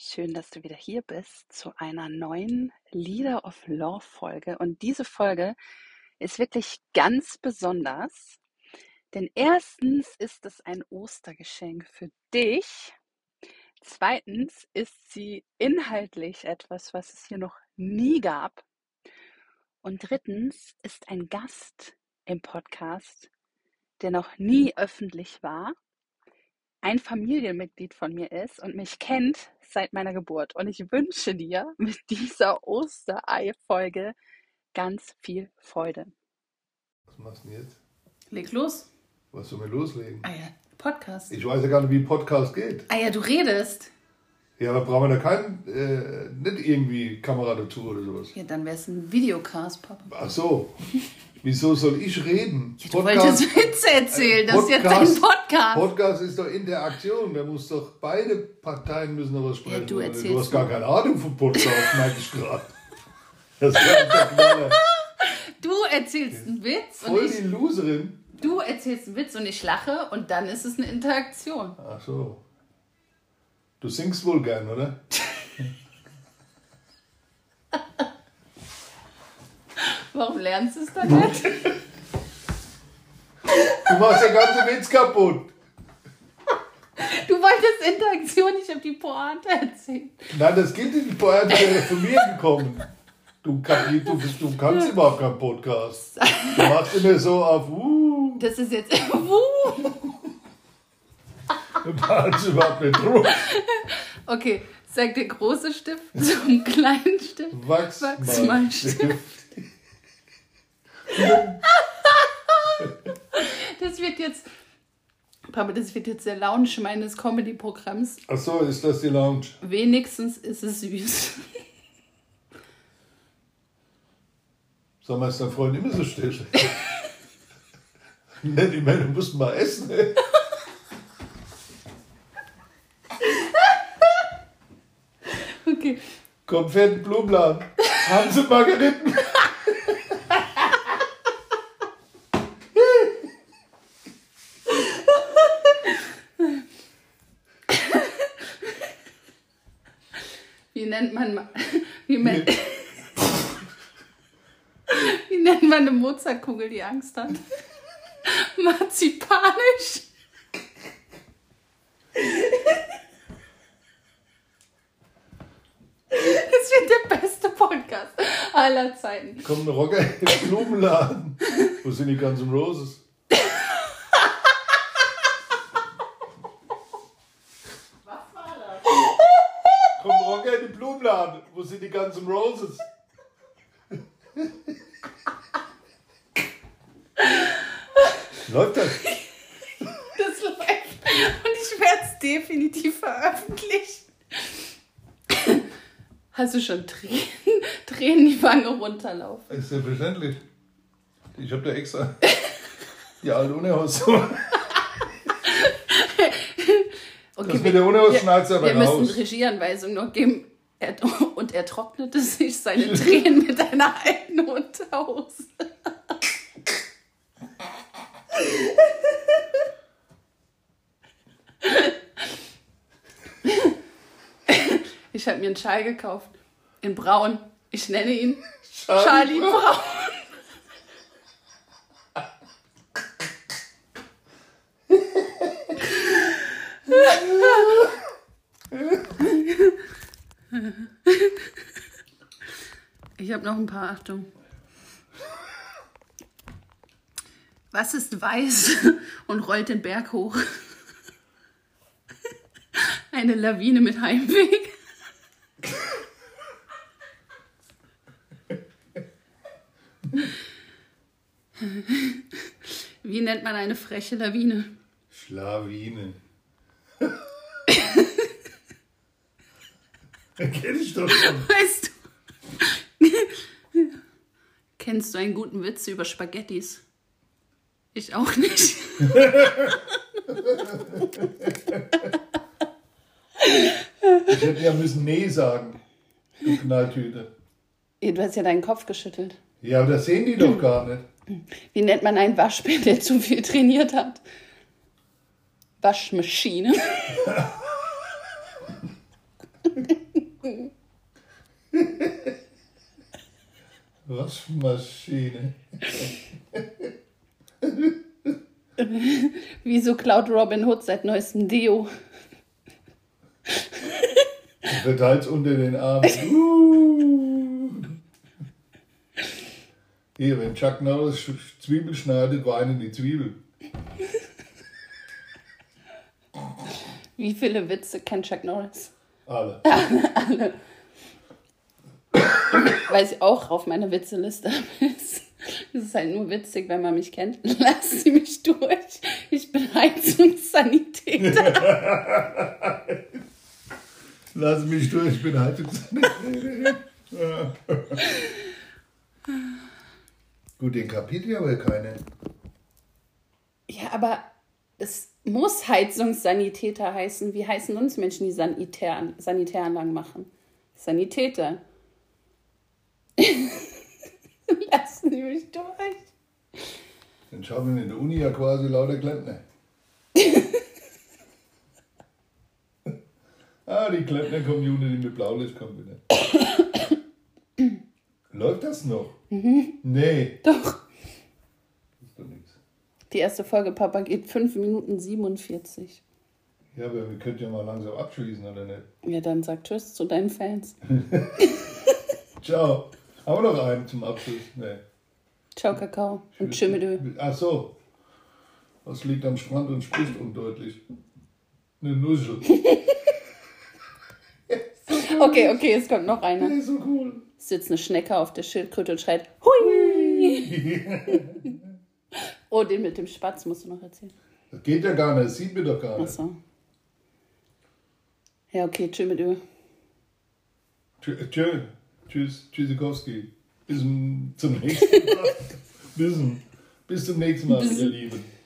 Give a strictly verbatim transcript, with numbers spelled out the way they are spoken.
Schön, dass du wieder hier bist zu einer neuen Leader of Love Folge. Und diese Folge ist wirklich ganz besonders, denn erstens ist es ein Ostergeschenk für dich. Zweitens ist sie inhaltlich etwas, was es hier noch nie gab. Und drittens ist ein Gast im Podcast, der noch nie öffentlich war, ein Familienmitglied von mir ist und mich kennt seit meiner Geburt. Und ich wünsche dir mit dieser Osterei-Folge ganz viel Freude. Was machst du denn jetzt? Leg los. Was soll man loslegen? Ah ja, Podcast. Ich weiß ja gar nicht, wie ein Podcast geht. Ah ja, du redest. Ja, aber brauchen wir da keinen, äh, nicht irgendwie Kamera dazu oder sowas? Ja, dann wäre es ein Videocast, Papa. Ach so. Wieso soll ich reden? Ja, du wolltest Witze erzählen, das ist jetzt dein Podcast. Podcast ist doch Interaktion, da muss doch, beide Parteien müssen noch was sprechen. Ja, du erzählst du hast gar keine Ahnung vom Podcast, merke ich gerade. Das ist der Knaller. Du erzählst einen Witz Voll und die ich, Loserin. du erzählst einen Witz und ich lache und dann ist es eine Interaktion. Ach so. Du singst wohl gern, oder? Warum lernst du es dann nicht? Du machst den ganzen Witz kaputt. Du wolltest Interaktion, ich habe die Pointe erzählt. Nein, das Kind in die Pointe wäre von mir gekommen. Du, kann, du, du kannst überhaupt keinen Podcast. Du machst immer so auf uh. Das ist jetzt wuh. Du kannst überhaupt nicht drauf. Okay, sag der große Stift zum kleinen Stift. Wachsmalstift. Das wird jetzt, Papa, das wird jetzt der Lounge meines Comedy-Programms. Ach so, ist das die Lounge? Wenigstens ist es süß. Sag mal, ist dein Freund immer so still? Nicht, ich meine, du musst mal essen. Ey. Okay. Konfetti, Blumenladen. Haben Sie Margeriten? Wie nennt man, wie, man, wie nennt man eine Mozartkugel, die Angst hat? Marzipanisch. Das wird der beste Podcast aller Zeiten. Kommt ein Rocker im Blumenladen. Wo sind die Guns N' Roses? Was war das? Kommt ein Rocker in den Blumenladen. Wo sind die Guns N' Roses? Läuft das? Das läuft. Und ich werde es definitiv veröffentlichen. Hast du schon Tränen, Tränen die Wange runterlaufen? Ist selbstverständlich. Ich habe da extra die alte Unterhose. Okay, Das mit der Unterhose schneidet aber wir raus. müssen Regieanweisungen noch geben. Er, und er trocknete sich seine Tränen mit einer alten Unterhose. Ich habe mir einen Schal gekauft. In Braun. Ich nenne ihn Charlie, Charlie Braun. Ich habe noch ein paar, Achtung. Was ist weiß und rollt den Berg hoch? Eine Lawine mit Heimweg. Wie nennt man eine freche Lawine? Schlawine. Kenn ich doch schon. Weißt du? Kennst du einen guten Witz über Spaghettis? Ich auch nicht. Ich hätte ja müssen nee sagen. Du Knalltüte. Du hast ja deinen Kopf geschüttelt. Ja, aber das sehen die doch gar nicht. Wie nennt man einen Waschbär, der zu viel trainiert hat? Waschmaschine. Waschmaschine. Wieso klaut Robin Hood seit neuestem Deo? Verteilt's unter den Armen. Uh. Hier, wenn Chuck Norris Zwiebel schneidet, weinen die Zwiebel. Wie viele Witze kennt Chuck Norris? Alle. Alle. Weiß ich auch auf meiner Witzeliste ist. Es ist halt nur witzig, wenn man mich kennt. Lassen Sie mich durch. Ich bin Heizungssanitäter. Lass mich durch, ich bin Heizungssanitäter. Gut, den kapiert ja aber keine. Ja, aber es muss Heizungssanitäter heißen. Wie heißen uns Menschen, die Sanitär, Sanitäranlagen machen? Sanitäter. Lassen Sie mich durch. Dann schauen wir in der Uni ja quasi lauter Klempner. Ah, die Klempner-Community mit Blaulicht kommt wieder. Läuft das noch? Mhm. Nee. Doch. Das ist doch nichts. Die erste Folge, Papa, geht fünf Minuten siebenundvierzig. Ja, aber wir könnten ja mal langsam abschließen, oder nicht? Ja, dann sag Tschüss zu deinen Fans. Ciao. Haben wir noch einen zum Abschluss? Nee. Ciao, Kakao. Und tschö mit Ö. Ach so. Was liegt am Strand und spricht undeutlich? Eine Nuschel. Okay, okay, es kommt noch einer. Nee, so cool. Sitzt eine Schnecke auf der Schildkröte und schreit Hui! Oh, den mit dem Spatz musst du noch erzählen. Das geht ja gar nicht, das sieht mir doch gar Ach nicht. so. Ja, okay, tschö mit Ö. Tschö, tschö. Tschüss, Tschüssikowski. Bis zum nächsten Mal. Bis, bis zum nächsten Mal, ihr Lieben.